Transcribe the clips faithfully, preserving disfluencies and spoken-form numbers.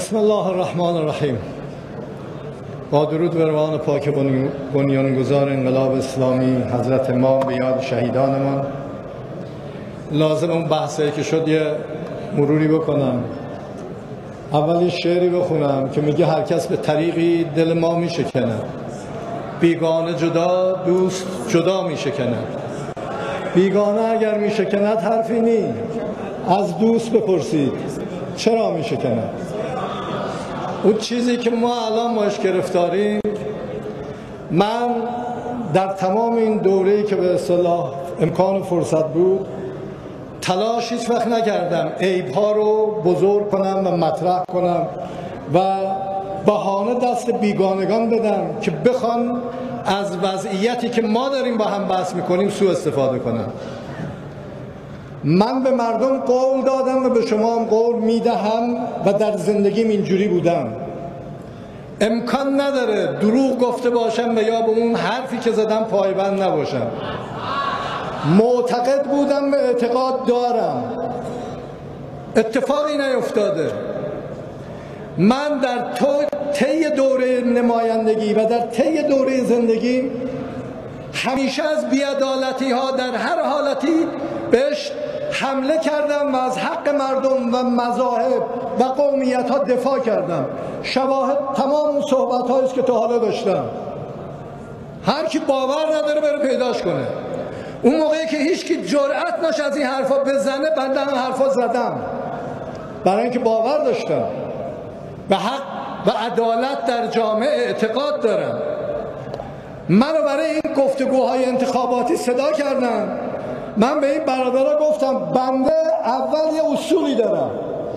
بسم الله الرحمن الرحیم. با درود بر روان پاک بنیانگذار انقلاب اسلامی حضرت امام به یاد شهیدانمان، لازم اون بحثی که شد یه مروری بکنم. اول یه شعری بخونم که میگه هر کس به طریقی دل ما میشکنه، بیگانه جدا دوست جدا میشکنه. بیگانه اگر میشکند حرفی نی، از دوست بپرسید چرا میشکنه. اون چیزی که ما الان باش گرفتاریم، من در تمام این دوره‌ای که به اصطلاح امکان و فرصت بود تلاش هیچ وقت نکردم عیب‌ها رو بزرگ کنم و مطرح کنم و بهانه دست بیگانگان بدم که بخوان از وضعیتی که ما داریم با هم بحث میکنیم سوء استفاده کنم. من به مردم قول دادم و به شما هم قول میدهم و در زندگیم اینجوری بودم. امکان نداره دروغ گفته باشم و یا به اون حرفی که زدم پایبند نباشم. معتقد بودم و اعتقاد دارم. اتفاقی نیفتاده. من در طی دوره نمایندگی و در طی دوره زندگی همیشه از بی‌عدالتی ها در هر حالتی بهش حمله کردم و از حق مردم و مذاهب و قومیت ها دفاع کردم. شواهد تمام اون صحبت هاییست که تا حالا داشتم. هر کی باور نداره بره پیداش کنه. اون موقعی که هیچ کی جرأت نشه از این حرفا بزنه، بنده این حرفا زدم برای اینکه باور داشتم به حق و عدالت در جامعه اعتقاد دارم. منو برای این گفتگوهای انتخاباتی صدا کردم. من به این برادرها گفتم بنده اول یه اصولی دارم،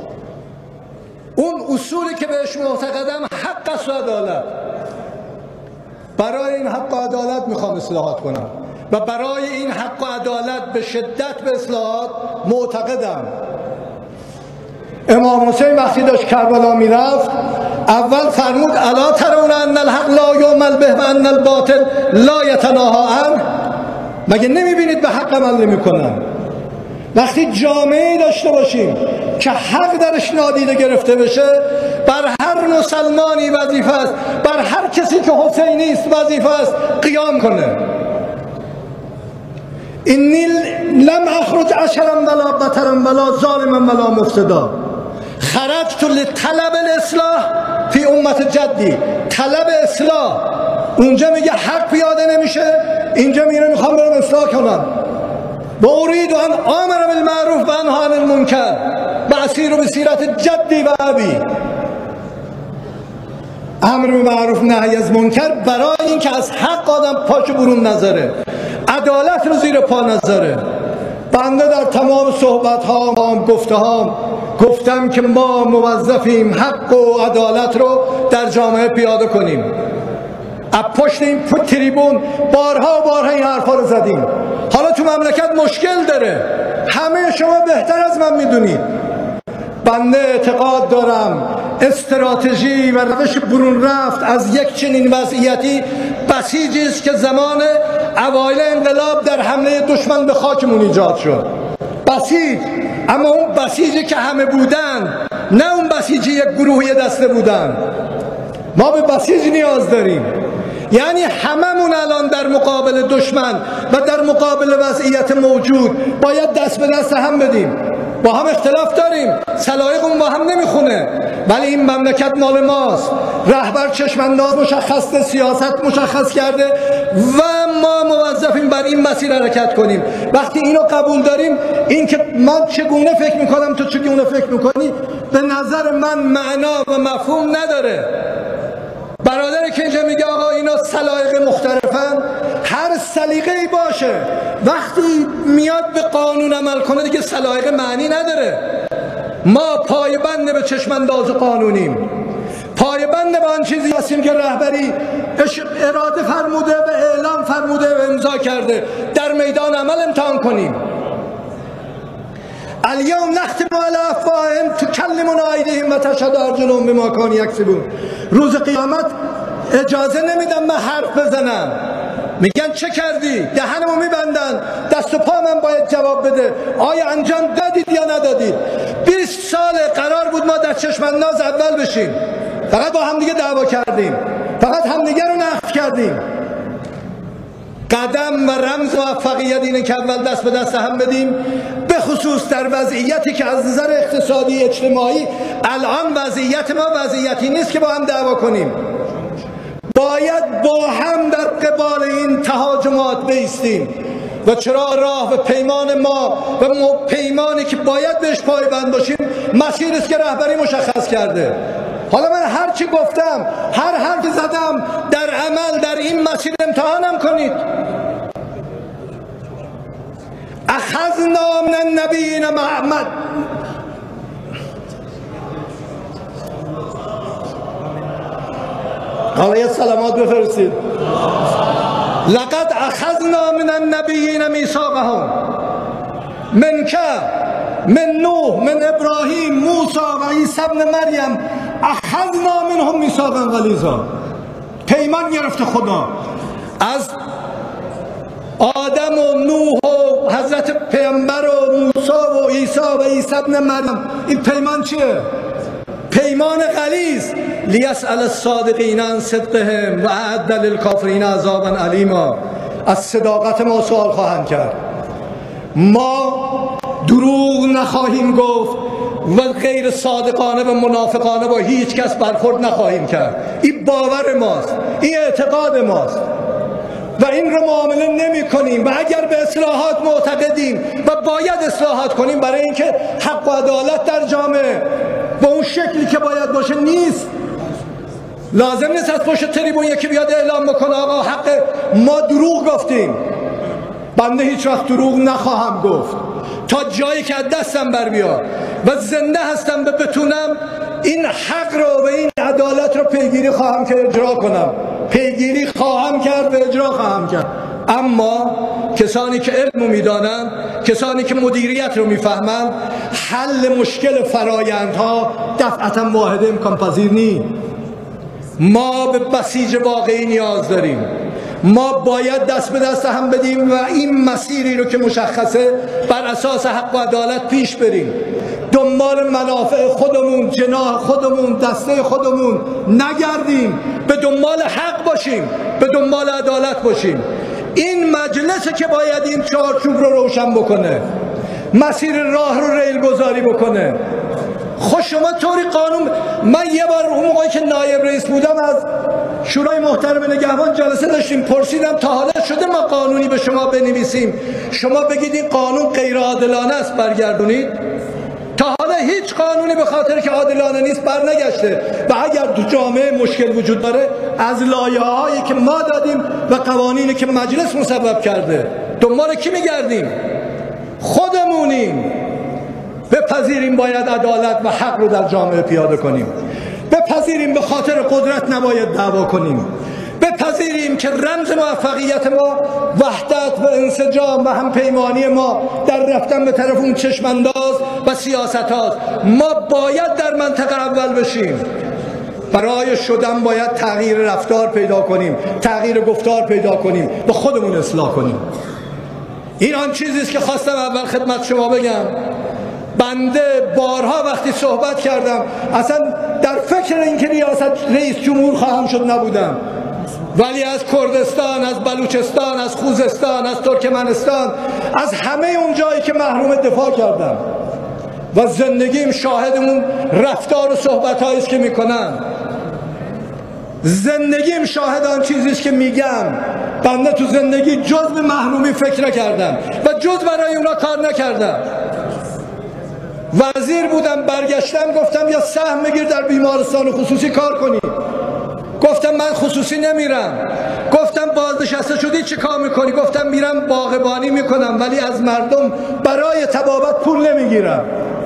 اون اصولی که بهش معتقدم حق است و عدالت. برای این حق و عدالت میخوام اصلاحات کنم و برای این حق و عدالت به شدت به اصلاحات معتقدم. امام حسین وقتی داشت کربلا میرفت اول فرمود الا ترون ان الحق لا یعمل به و ان الباطل لا یتناهی عنه. مگه نمیبینید به حق عمل نمیکنن؟ وقتی جامعه‌ای داشته باشیم که حق درش نادیده گرفته بشه، بر هر مسلمانی وظیفه است، بر هر کسی که حسینی است وظیفه است قیام کنه. اینی لم اخرج اشرا ولا بطرا ولا ظالما ولا مفسدا، خرجت لطلب الاصلاح فی امت جدی. طلب اصلاح، اونجا میگه حق پیاده نمیشه، اینجا میگه میخوام برم اصلاح کنم. و اريد ان امر بالمعروف و انهی عن المنکر و اسیر بسیرت جدی و ابی. امر بالمعروف نهی از منکر برای اینکه از حق آدم پاشو برون نذاره، عدالت رو زیر پا نذاره. بنده در تمام صحبت ها گفته ها گفتم که ما موظفیم حق و عدالت رو در جامعه پیاده کنیم. از پشت این تریبون بارها و بارها این حرفا رو زدیم. حالا تو مملکت مشکل داره، همه شما بهتر از من میدونید. بنده اعتقاد دارم استراتژی و روش برون رفت از یک چنین وضعیتی بسیجی است که زمان اوایل انقلاب در حمله دشمن به خاکمون ایجاد شد. بسیج، اما اون بسیجی که همه بودن، نه اون بسیجی یک گروهی دسته بودن. ما به بسیج نیاز داریم. یعنی هممون الان در مقابل دشمن و در مقابل وضعیت موجود باید دست به دست هم بدیم. با هم اختلاف داریم، سلایقمون با هم نمیخونه، ولی این مملکت مال ماست. رهبر چشم‌انداز مشخص، سیاست مشخص کرده و ما موظفیم بر این مسیر حرکت کنیم. وقتی اینو قبول داریم، این که من چگونه فکر میکنم تو چگونه فکر میکنی به نظر من معنا و مفهوم نداره. برادری که اینجا میگه آقا اینا سلایق مختلفن، هر سلیقه‌ای باشه، وقتی میاد به قانون عمل کنه دیگه سلایق معنی نداره. ما پایبند به چشم‌انداز قانونیم، پایبند به آن چیزی هستیم که رهبری اراده فرموده و اعلام فرموده و امضا کرده. در میدان عمل امتحان کنیم. الیوم نختم علی افواههم تکلمنا ایدیهم و تشهد ارجلهم بما کانوا یکسبون. روز قیامت اجازه نمیدم من حرف بزنم. میگن چه کردی؟ دهنمو میبندن، دست و پا من باید جواب بده. آیا انجام دادید یا ندادید؟ بیست سال قرار بود ما در چشم‌انداز اول بشیم، فقط با همدیگه دعوا کردیم، فقط همدیگه رو نقد کردیم. قدم و رمز موفقیت اینه که اول دست به دست هم بدیم، به خصوص در وضعیتی که از نظر اقتصادی اجتماعی الان وضعیت ما وضعیتی نیست که با هم دعوا کنیم. باید با هم در قبال این تهاجمات بایستیم و چرا راه و پیمان ما و پیمانی که باید بهش پایبند باشیم مسیری است که رهبری مشخص کرده. حالا من هر چی گفتم، هر حرفی زدم، در عمل در این مسیر امتحانم کنید. اخذنا من النبیین محمد حالا یه سلامات بفرستید. لقد اخذنا من النبیین میثاقهم منک من نوح من ابراهیم موسی و عیسی ابن مریم اخذنا منهم میثاقا غلیظا. پیمان گرفته خدا از آدم و نوح و حضرت پیامبر و موسی و عیسی و عیسی ابن مریم. این پیمان چیه؟ پیمان غلیظ. لیسأل الصادقین عن صدقهم و اعد للکافرین عذابا علیما. از صداقت ما سوال خواهند کرد. ما دروغ نخواهیم گفت و غیر صادقانه و منافقانه با هیچ کس برخورد نخواهیم کرد. این باور ماست، این اعتقاد ماست و این رو معامله نمی کنیم. و اگر به اصلاحات معتقدیم و باید اصلاحات کنیم برای اینکه حق و عدالت در جامعه با اون شکلی که باید باشه نیست. لازم نیست از پشت تریبون یکی بیاد اعلام بکنه آقا حق ما دروغ گفتیم. بنده هیچ وقت دروغ نخواهم گفت تا جایی که از دستم بر بیاد و زنده هستم به بتونم این حق رو و این عدالت رو پیگیری خواهم که اجرا کنم، پیگیری خواهم کرد و اجرا خواهم کرد. اما کسانی که علم رو میدانند، کسانی که مدیریت رو میفهمند، حل مشکل فرایندها دفعتا واحده امکان پذیر نیست. ما به بسیج واقعی نیاز داریم. ما باید دست به دست هم بدیم و این مسیری رو که مشخصه بر اساس حق و عدالت پیش بریم. دنبال منافع خودمون، جناح خودمون، دسته خودمون نگردیم، به دنبال حق باشیم، به دنبال عدالت باشیم. این مجلسه که باید این چارچوب رو روشن بکنه، مسیر راه رو ریل گذاری بکنه. خب شما طوری قانون، من یه بار اون موقعی که نایب رئیس بودم از شورای محترم نگهبان جلسه داشتیم، پرسیدم تا حالا شده ما قانونی به شما بنویسیم شما بگید این قانون غیر عادلانه است برگردونید؟ تا حالا هیچ قانونی به خاطر که عادلانه نیست برنگشته. و اگر تو جامعه مشکل وجود داره از لایه‌هایی که ما دادیم و قوانینی که مجلس مسبب کرده دنبال کی میگردیم؟ خودمونیم. بپذیریم باید عدالت و حق رو در جامعه پیاده کنیم. بپذیریم به خاطر قدرت نباید دعوا کنیم. بپذیریم که رمز موفقیت ما وحدت و انسجام و همپیمانی ما در رفتن به طرف اون چشمانداز و سیاست هاست. ما باید در منطقه اول بشیم. برای شدن باید تغییر رفتار پیدا کنیم، تغییر گفتار پیدا کنیم، به خودمون اصلاح کنیم. این آن چیزی است که خواستم اول خدمت شما بگم. بنده بارها وقتی صحبت کردم اصلا در فکر اینکه ریاست رئیس جمهور خواهم شد نبودم، ولی از کردستان، از بلوچستان، از خوزستان، از ترکمنستان، از همه اون جایی که محروم دفاع کردم و زندگیم شاهدمون رفتار و صحبت‌هایی است که میکنن. زندگیم شاهد آن چیزی است که میگم. بنده تو زندگی جز به محرومی فکر نکردم و جز برای اونا کار نکردم. وزیر بودم، برگشتم گفتم یا سهم بگیر در بیمارستان خصوصی کار کنی. گفتم من خصوصی نمیرم. گفتم بازنشسته شدی چه کار میکنی؟ گفتم میرم باغبانی میکنم ولی از مردم برای طبابت پول نمیگیرم.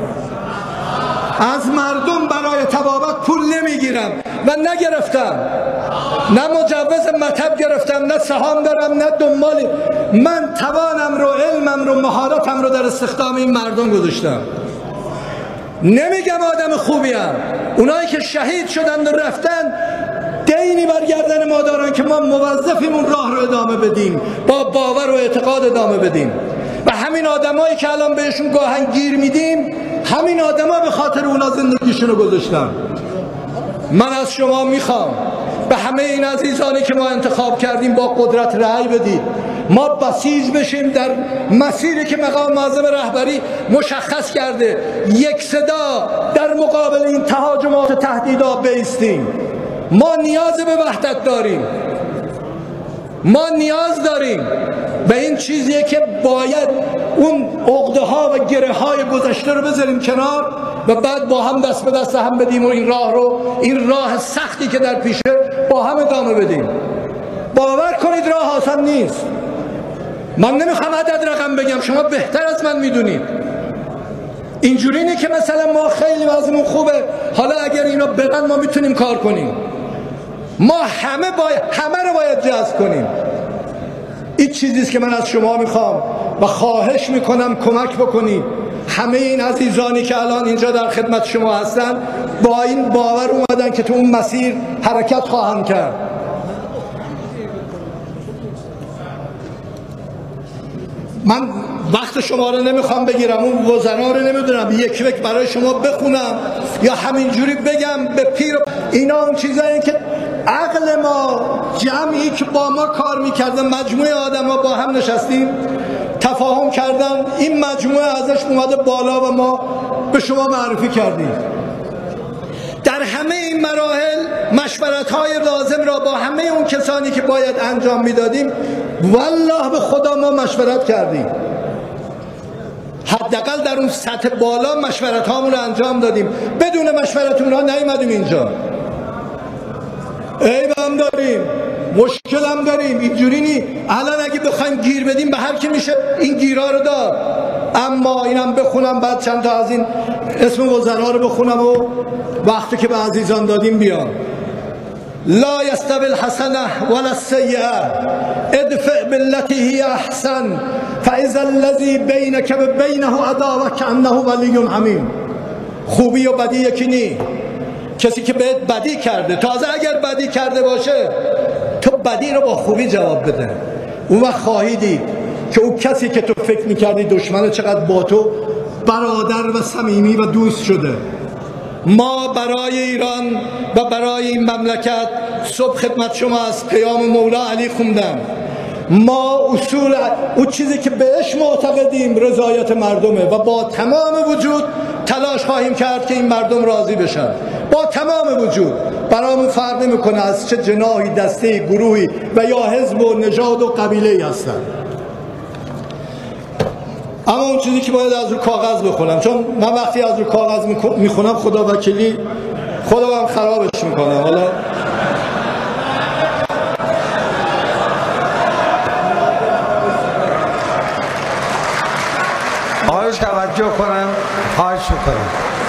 از مردم برای طبابت پول نمیگیرم و نگرفتم. نه مجوز مطب گرفتم، نه سهام دارم، نه دنبالی. من توانم رو، علمم رو، مهارتم رو در استخدام این مردم گذاشتم. نمیگم آدم خوبیم. اونایی که شهید شدند و رفتن دینی برگردن ما دارن که ما موظفیم اون راه رو ادامه بدیم، با باور و اعتقاد ادامه بدیم. و همین آدمایی که الان بهشون گاهن گیر میدیم همین آدما به خاطر اونا زندگیشونو گذاشتن. من از شما میخوام به همه این عزیزانی که ما انتخاب کردیم با قدرت رأی بدید، ما بسیج بشیم در مسیری که مقام معظم رهبری مشخص کرده، یک صدا در مقابل این تهاجمات و تهدیدات بایستیم. ما نیاز به وحدت داریم، ما نیاز داریم به این چیزیه که باید اون عقده ها و گره های گذشته رو بذاریم کنار و بعد با هم دست به دست هم بدیم و این راه رو، این راه سختی که در پیشه، با هم ادامه بدیم. باور کنید راه آسان نیست. من نمیخوام عدد رقم بگم، شما بهتر از من میدونید. اینجوری نه که مثلا ما خیلی وضعمون خوبه، حالا اگر اینا برن ما میتونیم کار کنیم. ما همه باید، همه رو باید جذب کنیم. این چیزیست که من از شما میخوام و خواهش میکنم کمک بکنید. همه این عزیزانی که الان اینجا در خدمت شما هستن با این باور اومدن که تو اون مسیر حرکت خواهند کرد. من وقت شما رو نمیخوام بگیرم، اون وزرا رو نمیدونم یک یک برای شما بخونم یا همینجوری بگم به پیر. اینا اون چیزایی که عقل ما، جمعی که با ما کار میکردن، مجموعه آدم ها با هم نشستیم تفاهم کردن، این مجموعه ازش اومده بالا و ما به شما معرفی کردیم. در همه این مراحل مشورت های لازم را با همه اون کسانی که باید انجام میدادیم والله به خدا ما مشورت کردیم. حداقل در اون سطح بالا مشورت هامون رو انجام دادیم. بدون مشورت اونها نیومدیم اینجا. عیب هم داریم، مشکل هم داریم. اینجوری نی الان اگه بخوایم گیر بدیم به هر کی میشه این گیرا رو داد. اما اینم بخونم، بعد چند تا از این اسم وزرا رو بخونم و وقتی که به عزیزان دادیم بیام. لا یستوی الحسنه ولا السیئه ادفع بالتي هی احسن فاذا الذی بینک و بینه عداوه کانه ولی حمیم. خوبی و بدی یکی نی. کسی که بهت بدی کرده، تازه اگر بدی کرده باشه، تو بدی رو با خوبی جواب بده. اون وقت خواهی دید که اون کسی که تو فکر میکردی دشمنه چقدر با تو برادر و صمیمی و دوست شده. ما برای ایران و برای این مملکت صبح خدمت شما از پیام مولا علی خوندم. ما اصول اون چیزی که بهش معتقدیم رضایت مردمه و با تمام وجود تلاش خواهیم کرد که این مردم راضی بشن. با تمام وجود برامون فرق نمیکنه از چه جناحی، دسته، گروهی و یا حزب و نژاد و قبیله‌ای هستن. اما اون چیزی که باید از رو کاغذ بخونم، چون من وقتی از رو کاغذ میخونم خدا وکیلی خدا هم خرابش میکنم. حالا آیش توجه کنم، خواهش میکنم.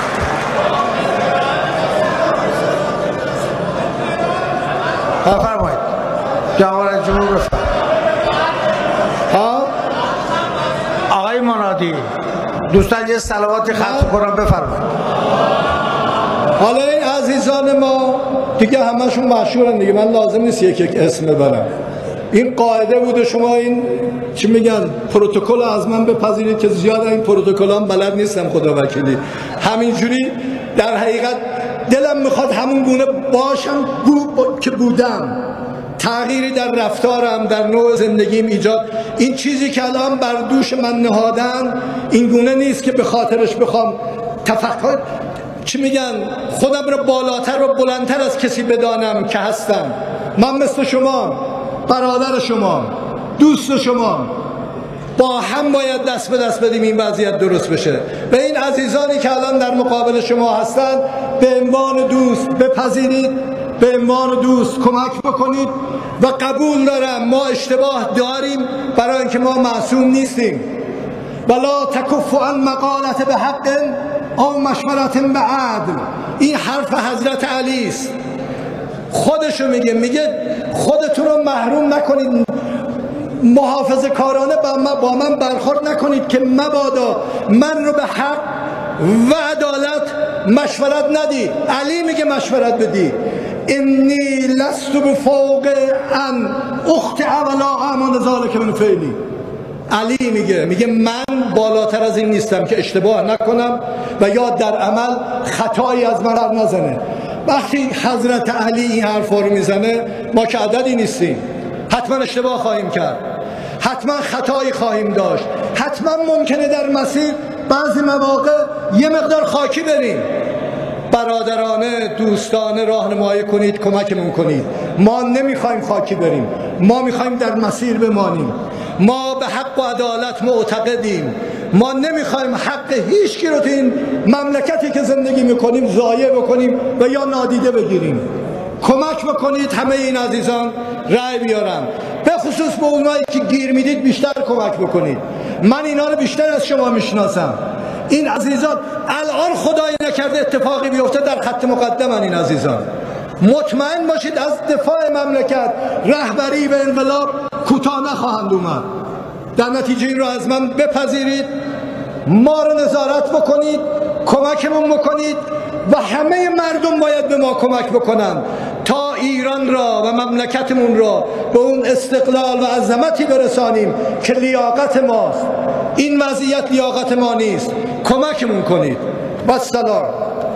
بفرمایید جواب جمهور بفرمایید. ها آقای منادی دوستان یه صلواتی خط کنم بفرمایید. حالا این عزیزان ما دیگه همشون مشهورن دیگه، من لازم نیست یک یک اسم ببرم. این قاعده بوده، شما این چی میگن پروتکل از من بپذیرید که زیاد این پروتکلام بلد نیستم خدا وکیلی. همینجوری در حقیقت دلم میخواد همون گونه باشم بو که بودم. تغییری در رفتارم، در نوع زندگیم ایجاد، این چیزی که الان بر دوش من نهادن این گونه نیست که به خاطرش بخوام تفکر چی میگن خودم رو بالاتر و بلندتر از کسی بدانم که هستم. من مثل شما، برادر شما، دوست شما، با هم باید دست به دست بدیم این وضعیت درست بشه. و این عزیزانی که الان در مقابل شما هستند به عنوان دوست بپذیرید، به عنوان دوست کمک بکنید. و قبول دارم ما اشتباه داریم، برای اینکه ما معصوم نیستیم. ولا تکف عن مقالت به حق او مشورت به عدل. این حرف حضرت علی است، خودشو میگه، میگه خودتون رو محروم نکنید، محافظه کارانه با من, با من برخورد نکنید که مبادا من رو به حق و عدالت مشورت ندی. علی میگه مشورت بدی. انی لست بفوق ان اخطئ ولا امان ذلک من فعلی. علی میگه میگه من بالاتر از این نیستم که اشتباه نکنم و یا در عمل خطایی از من سر نزنه. وقتی حضرت علی این حرفا رو میزنه ما که عددی نیستیم، حتما اشتباه خواهیم کرد، حتما خطایی خواهیم داشت، حتما ممکنه در مسیر بعضی مواقع یه مقدار خاکی بریم. برادرانه دوستانه راهنمایی کنید، کمکمون کنید. ما نمیخوایم خاکی بریم، ما میخوایم در مسیر بمانیم. ما به حق و عدالت معتقدیم. ما نمیخوایم حق هیچ کی رو تو این مملکتی که زندگی میکنیم ضایع بکنیم و یا نادیده بگیریم. کمک بکنید همه این عزیزان رأی بیارن، به خصوص به اونایی که گیر میدید بیشتر کمک بکنید. من اینا رو بیشتر از شما میشناسم. این عزیزان الان خدای نکرده اتفاقی بیفته در خط مقدمن. این عزیزان مطمئن باشید از دفاع مملکت، رهبری و انقلاب کوتاه نخواهند اومد. در نتیجه این رو از من بپذیرید، ما رو نظارت بکنید، کمکمون بکنید و همه مردم باید به ما کمک بکنن تا ایران را و مملکتمون را به اون استقلال و عظمتی برسانیم که لیاقت ماست. این وضعیت لیاقت ما نیست. کمکمون کنید. و السلام.